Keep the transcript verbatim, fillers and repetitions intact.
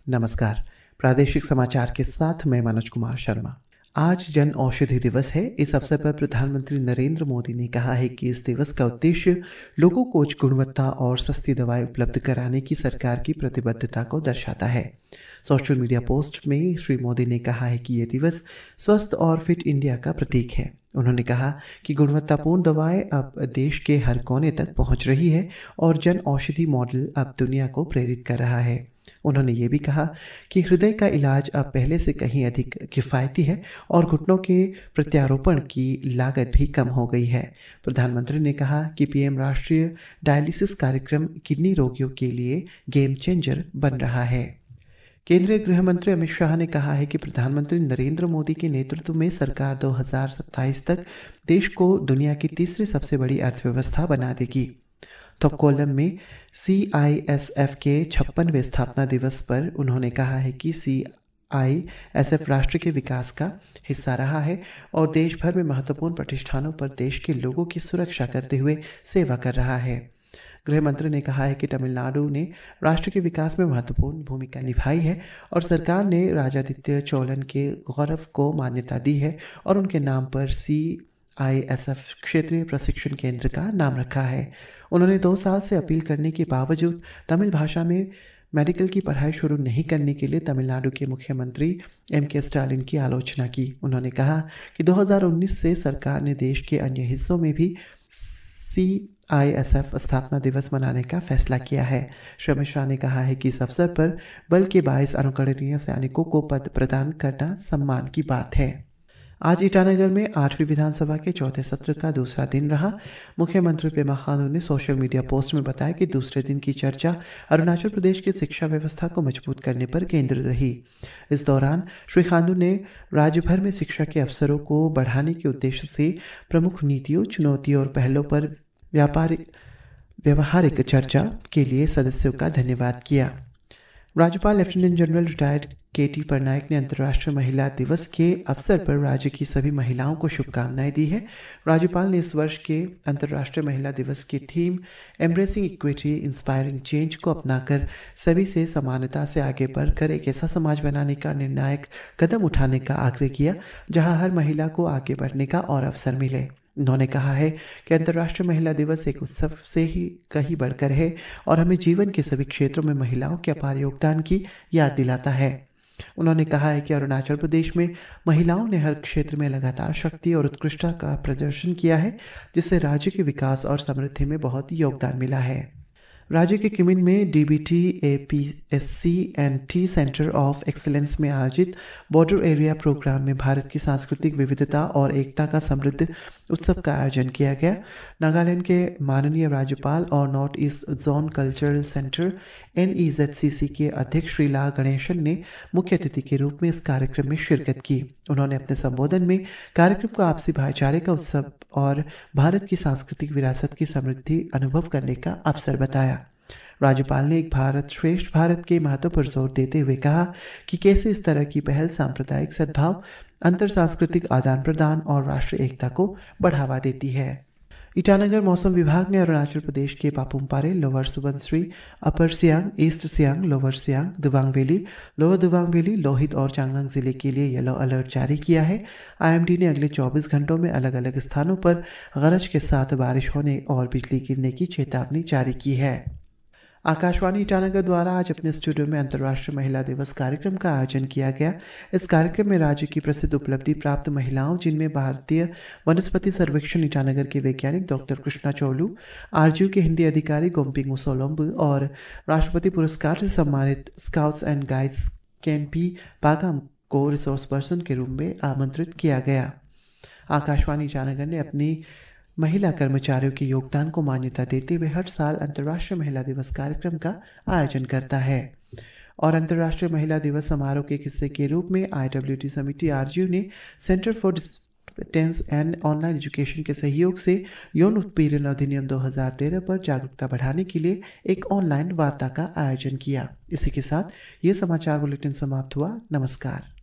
नमस्कार। प्रादेशिक समाचार के साथ मैं मनोज कुमार शर्मा। आज जन औषधि दिवस है। इस अवसर पर प्रधानमंत्री नरेंद्र मोदी ने कहा है कि इस दिवस का उद्देश्य लोगों को उच्च गुणवत्ता और सस्ती दवाएं उपलब्ध कराने की सरकार की प्रतिबद्धता को दर्शाता है। सोशल मीडिया पोस्ट में श्री मोदी ने कहा है कि यह दिवस स्वस्थ और फिट इंडिया का प्रतीक है। उन्होंने कहा कि गुणवत्तापूर्ण दवाएं अब देश के हर कोने तक पहुंच रही है और जन औषधि मॉडल अब दुनिया को प्रेरित कर रहा है। उन्होंने ये भी कहा कि हृदय का इलाज अब पहले से कहीं अधिक किफ़ायती है और घुटनों के प्रत्यारोपण की लागत भी कम हो गई है। प्रधानमंत्री ने कहा कि पीएम राष्ट्रीय डायलिसिस कार्यक्रम किडनी रोगियों के लिए गेम चेंजर बन रहा है। केंद्रीय गृह मंत्री अमित शाह ने कहा है कि प्रधानमंत्री नरेंद्र मोदी के नेतृत्व में सरकार दो हज़ार सत्ताईस तक देश को दुनिया की तीसरी सबसे बड़ी अर्थव्यवस्था बना देगी। तो कोलम में सी आई एस एफ के छप्पनवें स्थापना दिवस पर उन्होंने कहा है कि सी आई एस एफ राष्ट्र के विकास का हिस्सा रहा है और देश भर में महत्वपूर्ण प्रतिष्ठानों पर देश के लोगों की सुरक्षा करते हुए सेवा कर रहा है। गृह मंत्री ने कहा है कि तमिलनाडु ने राष्ट्र के विकास में महत्वपूर्ण भूमिका निभाई है और सरकार ने राजादित्य चोलन के गौरव को मान्यता दी है और उनके नाम पर सी आई एस एफ क्षेत्रीय प्रशिक्षण केंद्र का नाम रखा है। उन्होंने दो साल से अपील करने के बावजूद तमिल भाषा में मेडिकल की पढ़ाई शुरू नहीं करने के लिए तमिलनाडु के मुख्यमंत्री एम के स्टालिन की आलोचना की। उन्होंने कहा कि दो हज़ार उन्नीस से सरकार ने देश के अन्य हिस्सों में भी सी आई एस एफ स्थापना दिवस मनाने का फैसला किया है। श्री अमित शाह ने कहा है कि इस अवसर पर बल के बाईस अनुकरणीय सैनिकों को पद प्रदान करना सम्मान की बात है। आज ईटानगर में आठवीं विधानसभा के चौथे सत्र का दूसरा दिन रहा। मुख्यमंत्री पेमा खांडू ने सोशल मीडिया पोस्ट में बताया कि दूसरे दिन की चर्चा अरुणाचल प्रदेश की शिक्षा व्यवस्था को मजबूत करने पर केंद्रित रही। इस दौरान श्री खांडू ने राज्य भर में शिक्षा के अवसरों को बढ़ाने के उद्देश्य से प्रमुख नीतियों, चुनौतियों और पहलों पर व्यापारिक व्यवहारिक चर्चा के लिए सदस्यों का धन्यवाद किया। राज्यपाल lieutenant general retired K T Patnaik ने अंतर्राष्ट्रीय महिला दिवस के अवसर पर राज्य की सभी महिलाओं को शुभकामनाएं दी है। राज्यपाल ने इस वर्ष के अंतर्राष्ट्रीय महिला दिवस की theme embracing equity inspiring change को अपनाकर सभी से समानता से आगे बढ़कर एक ऐसा समाज बनाने का निर्णायक कदम उठाने का आग्रह किया जहां हर महिला को आगे बढ़ने का और अवसर मिले। उन्होंने कहा है कि अंतर्राष्ट्रीय महिला दिवस एक उत्सव से ही कहीं बढ़कर है और हमें जीवन के सभी क्षेत्रों में महिलाओं के अपार योगदान की याद दिलाता है। उन्होंने कहा है कि अरुणाचल प्रदेश में महिलाओं ने हर क्षेत्र में लगातार शक्ति और उत्कृष्टता का प्रदर्शन किया है, जिससे राज्य के विकास और समृद्धि में बहुत योगदान मिला है। राज्य के किमिन में D B T A P S C and T centre of excellence में आयोजित बॉर्डर एरिया प्रोग्राम में भारत की सांस्कृतिक विविधता और एकता का समृद्ध उत्सव का आयोजन किया गया। नागालैंड के माननीय राज्यपाल और north east zone cultural centre N E Z C C के अध्यक्ष श्री ला गणेशन ने मुख्य अतिथि के रूप में इस कार्यक्रम में शिरकत की। उन्होंने अपने संबोधन में कार्यक्रम को आपसी भाईचारे का उत्सव और भारत की सांस्कृतिक विरासत की समृद्धि अनुभव करने का अवसर बताया। राज्यपाल ने एक भारत श्रेष्ठ भारत के महत्व पर जोर देते हुए कहा कि कैसे इस तरह की पहल सांप्रदायिक सद्भाव, अंतर सांस्कृतिक आदान प्रदान और राष्ट्रीय एकता को बढ़ावा देती है। ईटानगर मौसम विभाग ने अरुणाचल प्रदेश के Papum Pare, lower Subansiri, upper Siang, east Siang, lower Siang, Dibang valley, lower Dibang valley, Lohit और चांगलांग जिले के लिए येलो अलर्ट जारी किया है। आई एम डी ने अगले चौबीस घंटों में अलग अलग स्थानों पर गरज के साथ बारिश होने और बिजली गिरने की चेतावनी जारी की है। आकाशवाणी ईटानगर द्वारा आज अपने स्टूडियो में अंतर्राष्ट्रीय महिला दिवस कार्यक्रम का आयोजन किया गया। इस कार्यक्रम में राज्य की प्रसिद्ध उपलब्धि प्राप्त महिलाओं, जिनमें भारतीय वनस्पति सर्वेक्षण ईटानगर के वैज्ञानिक डॉक्टर कृष्णा चौलू, आरजीयू के हिंदी अधिकारी गोम्पिंग मुसोलम्बु और राष्ट्रपति पुरस्कार से सम्मानित scouts and guides Kampi Pagam को रिसोर्स पर्सन के रूप में आमंत्रित किया गया। आकाशवाणी ईटानगर ने अपनी महिला कर्मचारियों के योगदान को मान्यता देते हुए हर साल अंतर्राष्ट्रीय महिला दिवस कार्यक्रम का आयोजन करता है और अंतर्राष्ट्रीय महिला दिवस समारोह के हिस्से के रूप में आई डब्ल्यू टी समिति आरजीयू ने centre for distance and online education के सहयोग से यौन उत्पीड़न अधिनियम दो हज़ार तेरह पर जागरूकता बढ़ाने के लिए एक ऑनलाइन वार्ता का आयोजन किया। इसी के साथ ये समाचार बुलेटिन समाप्त हुआ। नमस्कार।